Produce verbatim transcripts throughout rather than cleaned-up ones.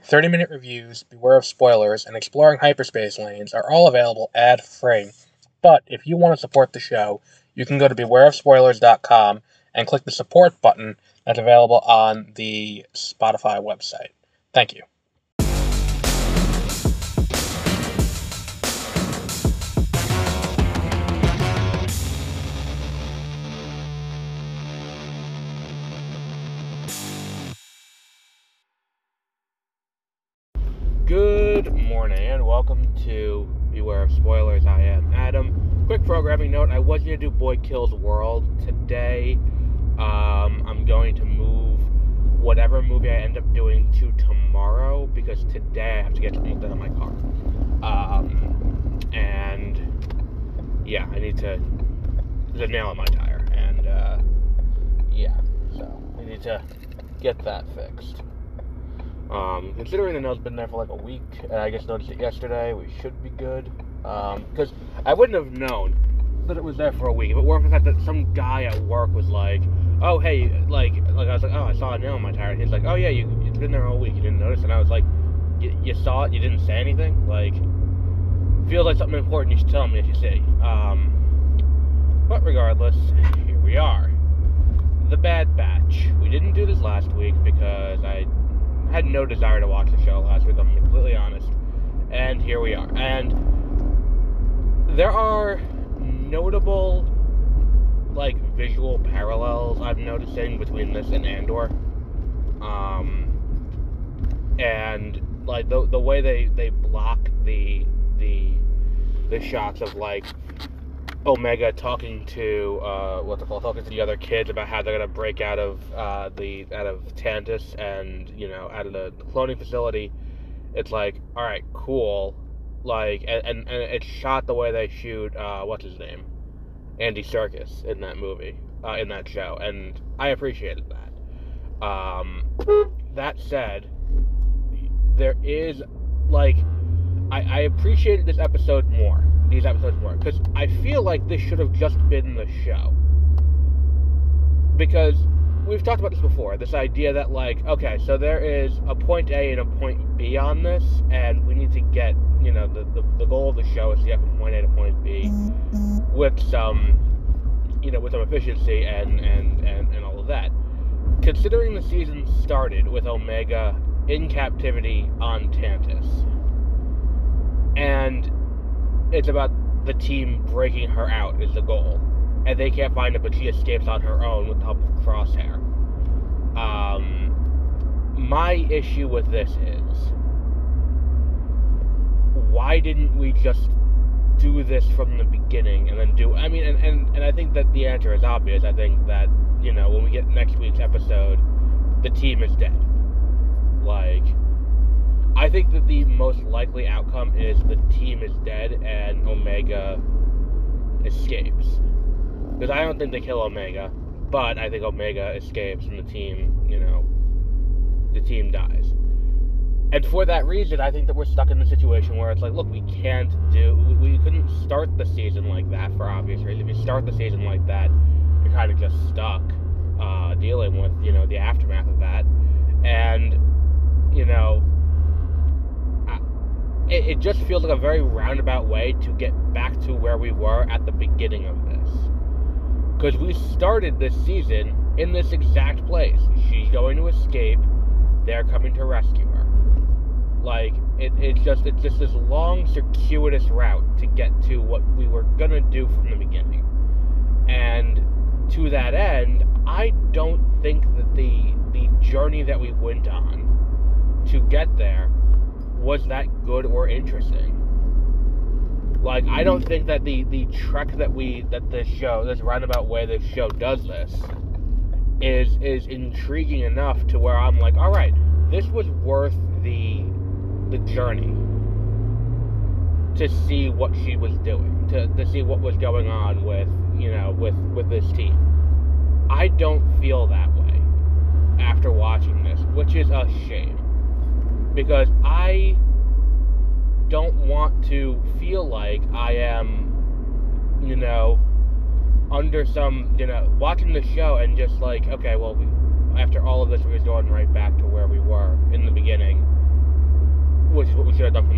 thirty-minute reviews, Beware of Spoilers, and Exploring Hyperspace Lanes are all available ad-free. But if you want to support the show, you can go to beware of spoilers dot com and click the support button that's available on the Spotify website. Thank you. Good morning and welcome to Beware of Spoilers. I am Adam. Quick programming note, I was going to do Boy Kills World today. Um, I'm going to move whatever movie I end up doing to tomorrow because today I have to get something done on my car. Um, and yeah, I need to, there's a nail in my tire and uh, yeah, so I need to get that fixed. Um, considering the nail's been there for like a week, and I just noticed it yesterday, we should be good. Um, because I wouldn't have known that it was there for a week if it weren't for the fact that some guy at work was like, oh, hey, like, like I was like, oh, I saw a nail in my tire. And he's like, oh, yeah, you, it's been there all week, you didn't notice? And I was like, you saw it, you didn't say anything? Like, feels like something important you should tell me if you see. Um, but regardless, here we are. The Bad Batch. We didn't do this last week because I had no desire to watch the show last week, I'm completely honest. And here we are. And there are notable, like, visual parallels I'm noticing between this and Andor. Um, and, like, the the way they, they block the, the, the shots of, like, Omega talking to, uh, what's it called, talking to the other kids about how they're gonna break out of, uh, the, out of Tantus and, you know, out of the cloning facility. It's like, alright, cool. Like, and, and, and it's shot the way they shoot, uh, what's his name? Andy Serkis in that movie, uh, in that show, and I appreciated that. Um, that said, there is, like, I, I appreciated this episode more. These episodes more, because I feel like this should have just been the show. Because we've talked about this before, this idea that, like, okay, so there is a point A and a point B on this, and we need to get, you know, the, the, the goal of the show is to get from point A to point B with some, you know, with some efficiency and, and, and, and all of that. Considering the season started with Omega in captivity on Tantus, and it's about the team breaking her out is the goal. And they can't find it, but she escapes on her own with the help of Crosshair. Um, my issue with this is, why didn't we just do this from the beginning and then do... I mean, and, and, and I think that the answer is obvious. I think that, you know, when we get next week's episode, the team is dead. Like... I think that the most likely outcome is the team is dead and Omega escapes. Because I don't think they kill Omega, but I think Omega escapes and the team, you know, the team dies. And for that reason, I think that we're stuck in the situation where it's like, look, we can't do, we couldn't start the season like that for obvious reasons. If you start the season like that, you're kind of just stuck uh, dealing with, you know, the aftermath of that. And, you know, It, it just feels like a very roundabout way to get back to where we were at the beginning of this. Because we started this season in this exact place. She's going to escape. They're coming to rescue her. Like, it, it's just it's just this long, circuitous route to get to what we were going to do from the beginning. And to that end, I don't think that the the journey that we went on to get there was that good or interesting. Like, I don't think that the, the trek that we, that this show, this roundabout way this show does this, is, is intriguing enough to where I'm like, alright, this was worth the, the journey to see what she was doing, to, to see what was going on with, you know, with, with this team. I don't feel that way after watching this, which is a shame. Because I don't want to feel like I am, you know, under some, you know, watching the show and just like, okay, well, we, after all of this, we're going right back to where we were in the beginning.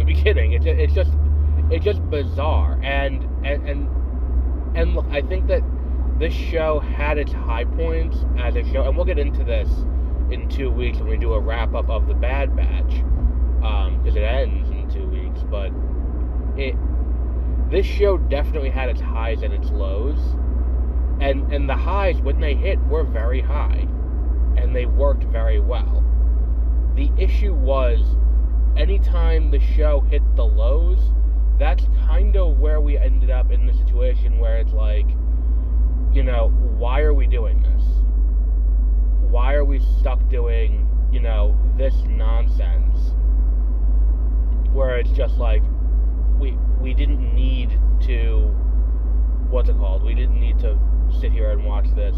beginning. It's it's just it's just bizarre. And and and and look, I think that this show had its high points as a show, and we'll get into this in two weeks when we do a wrap up of the Bad Batch, because um, it ends in two weeks. But it this show definitely had its highs and its lows, and and the highs, when they hit, were very high, and they worked very well. The issue was, anytime the show hit the lows, that's kind of where we ended up in the situation where it's like, you know, why are we doing this? Why are we stuck doing, you know, this nonsense? Where it's just like, we we didn't need to, what's it called? We didn't need to sit here and watch this,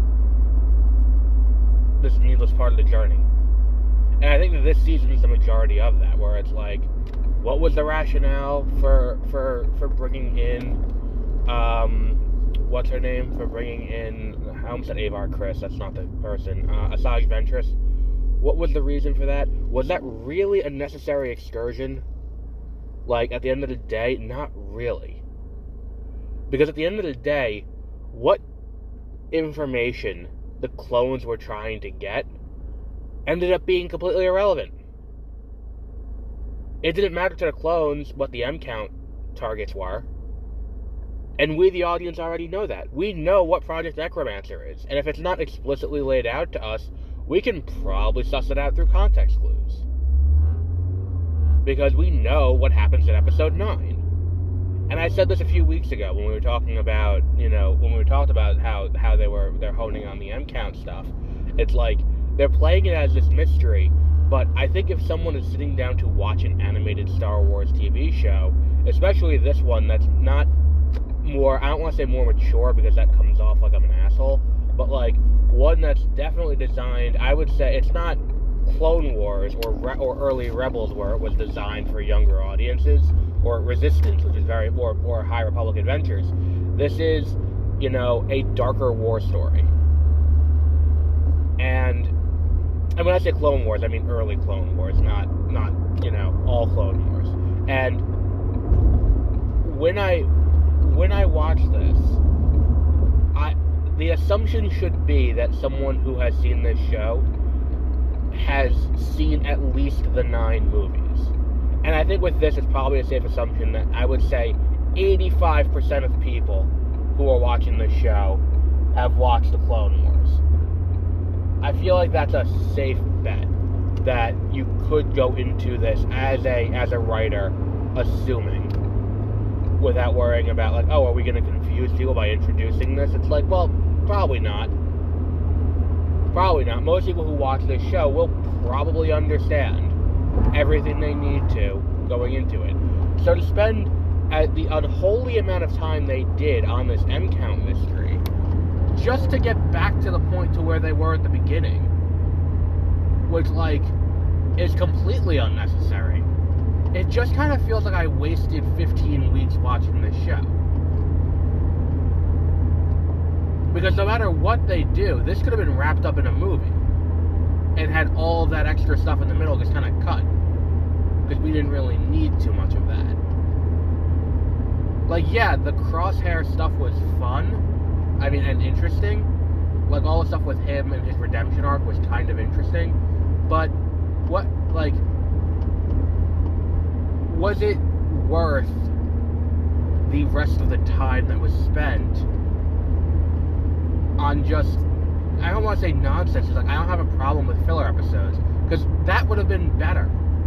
this needless part of the journey. And I think that this season is the majority of that, where it's like, what was the rationale for for for bringing in, um, what's her name? For bringing in, I almost said Avar Kriss, that's not the person, uh, Asajj Ventress. What was the reason for that? Was that really a necessary excursion? Like, at the end of the day, not really. Because at the end of the day, what information the clones were trying to get ended up being completely irrelevant. It didn't matter to the clones what the M count targets were. And we, the audience, already know that. We know what Project Necromancer is. And if it's not explicitly laid out to us, we can probably suss it out through context clues. Because we know what happens in episode nine. And I said this a few weeks ago when we were talking about, you know, when we were talking about how, how they were, they're honing on the M count stuff. It's like, they're playing it as this mystery, but I think if someone is sitting down to watch an animated Star Wars T V show, especially this one that's not more, I don't want to say more mature because that comes off like I'm an asshole, but like one that's definitely designed, I would say it's not Clone Wars or Re- or early Rebels where it was designed for younger audiences, or Resistance, which is very, or, or High Republic Adventures. This is, you know, a darker war story. And And when I say Clone Wars, I mean early Clone Wars, not, not you know, all Clone Wars. And when I when I watch this, I the assumption should be that someone who has seen this show has seen at least the nine movies. And I think with this, it's probably a safe assumption that I would say eighty-five percent of people who are watching this show have watched the Clone Wars. I feel like that's a safe bet that you could go into this as a as a writer, assuming, without worrying about like, oh, are we going to confuse people by introducing this? It's like, well, probably not. Probably not. Most people who watch this show will probably understand everything they need to going into it. So to spend at the unholy amount of time they did on this M count mystery, just to get back to the point to where they were at the beginning, which, like, is completely unnecessary. It just kind of feels like I wasted fifteen weeks watching this show. Because no matter what they do, this could have been wrapped up in a movie and had all of that extra stuff in the middle just kind of cut. Because we didn't really need too much of that. Like, yeah, the Crosshair stuff was fun. I mean, and interesting. Like, all the stuff with him and his redemption arc was kind of interesting. But, what, like, was it worth the rest of the time that was spent on just, I don't want to say nonsense, it's like, I don't have a problem with filler episodes, because that would have been better.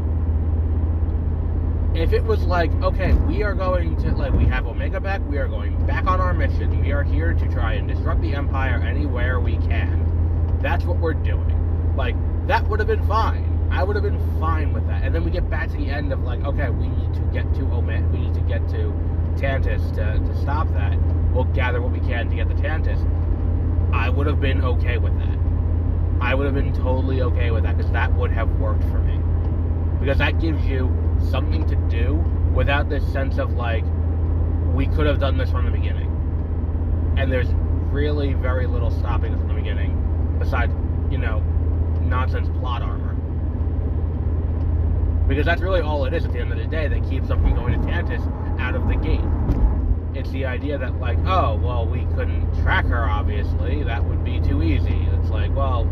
If it was like, okay, we are going to, like, we have Omega back, we are going back on our mission, we are here to try and disrupt the Empire anywhere we can, that's what we're doing. Like, that would have been fine. I would have been fine with that. And then we get back to the end of, like, okay, we need to get to Omega, we need to get to Tantus to, to stop that. We'll gather what we can to get the Tantus. I would have been okay with that. I would have been totally okay with that, because that would have worked for me. Because that gives you something to do without this sense of, like, we could have done this from the beginning. And there's really very little stopping us from the beginning, besides, you know, nonsense plot armor. Because that's really all it is at the end of the day that keeps them from going to Tantus out of the gate. It's the idea that, like, oh, well, we couldn't track her, obviously. That would be too easy. It's like, well,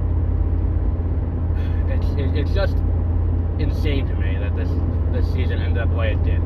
it's it, it's just insane to me that this this season ended up the way it did.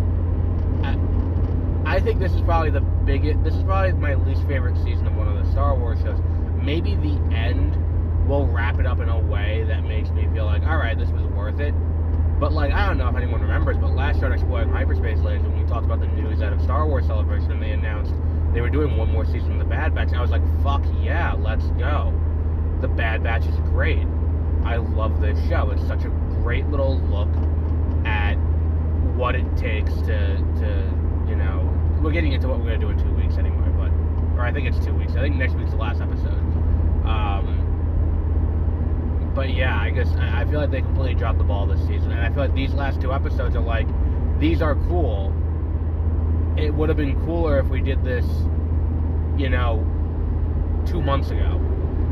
I, I think this is probably the biggest, this is probably my least favorite season of one of the Star Wars shows. Maybe the end will wrap it up in a way that makes me feel like, alright, this was worth it. But, like, I don't know if anyone remembers, but last year on Exploring Hyperspace Lanes, when we talked about the news out of Star Wars Celebration, and they announced they were doing one more season of The Bad Batch, I was like, fuck yeah, let's go. The Bad Batch is great. I love this show. It's such a great little look at what it takes to, to you know, we're getting into what we're going to do in two weeks anyway, but, or I think it's two weeks. I think next week's the last episode. Um... But yeah, I guess I feel like they completely dropped the ball this season, and I feel like these last two episodes are like, these are cool. It would have been cooler if we did this, you know, two months ago,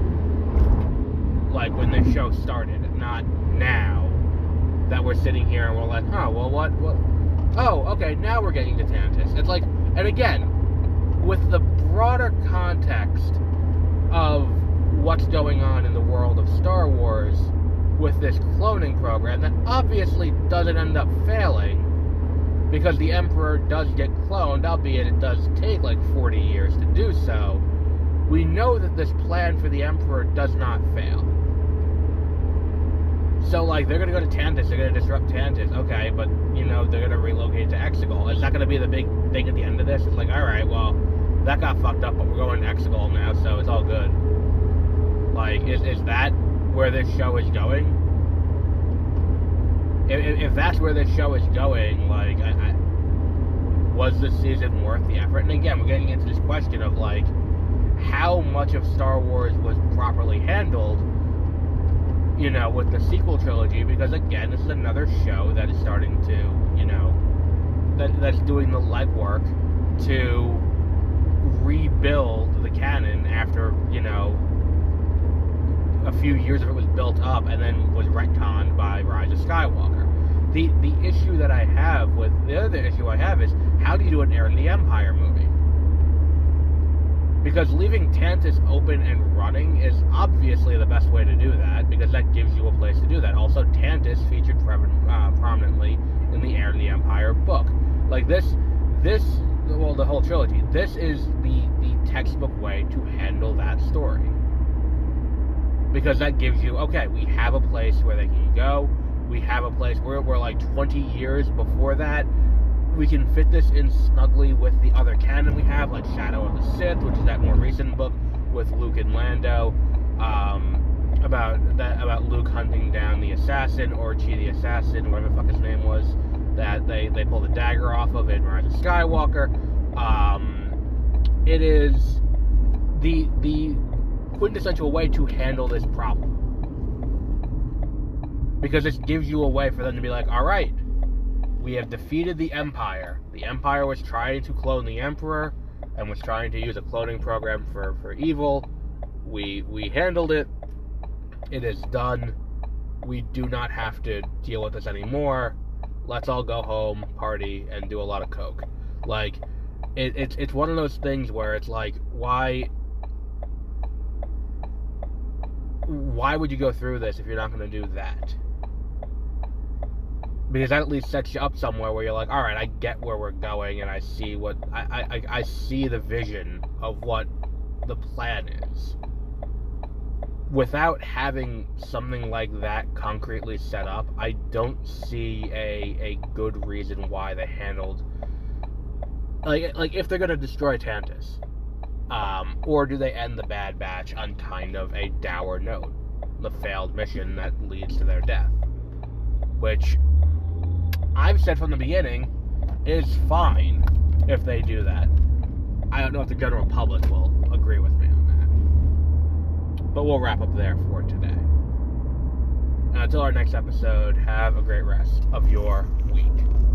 like when this show started, not now that we're sitting here and we're like, oh, well, what, what? Oh, okay, now we're getting to Tantus. It's like, and again, with the broader context of what's going on in the world of Star Wars with this cloning program that obviously doesn't end up failing because the Emperor does get cloned, albeit it does take like forty years to do so. We know that this plan for the Emperor does not fail. So, like, they're going to go to Tantus, they're going to disrupt Tantus, okay, but, you know, they're going to relocate to Exegol. Is that going to be the big thing at the end of this? It's like, alright, well, that got fucked up, but we're going to Exegol now, so it's all good. Like, is is that where this show is going? If, if that's where this show is going, like, I, I, was this season worth the effort? And again, we're getting into this question of, like, how much of Star Wars was properly handled, you know, with the sequel trilogy, because, again, this is another show that is starting to, you know, that that's doing the legwork to rebuild the canon after, you know, a few years of it was built up and then was retconned by Rise of Skywalker. The the issue that I have with, the other issue I have is, how do you do an Heir in the Empire movie? Because leaving Tantus open and running is obviously the best way to do that, because that gives you a place to do that. Also, Tantus featured uh, prominently in the Heir in the Empire book. Like, this, this, well, the whole trilogy, this is the, the textbook way to handle that story. Because that gives you, okay, we have a place where they can go. We have a place where we're like twenty years before that. We can fit this in snugly with the other canon we have, like Shadow of the Sith, which is that more recent book with Luke and Lando, um, about that about Luke hunting down the assassin, or Chi the assassin, whatever the fuck his name was, that they, they pull the dagger off of in Rise of Skywalker. Um, it is the the quintessential way to handle this problem, because it gives you a way for them to be like, alright, we have defeated the Empire. The Empire was trying to clone the Emperor and was trying to use a cloning program for, for evil. We we handled it. It is done. We do not have to deal with this anymore. Let's all go home, party, and do a lot of coke. Like, it, it's it's one of those things where it's like, why why would you go through this if you're not going to do that? Because that at least sets you up somewhere where you're like, alright, I get where we're going, and I see what, I, I, I see the vision of what the plan is. Without having something like that concretely set up, I don't see a, a good reason why they handled, like, like if they're going to destroy Tantus, um, or do they end the Bad Batch on kind of a dour note, the failed mission that leads to their death, which I've said from the beginning is fine if they do that. I don't know if the general public will agree with me on that. But we'll wrap up there for today. And until our next episode, have a great rest of your week.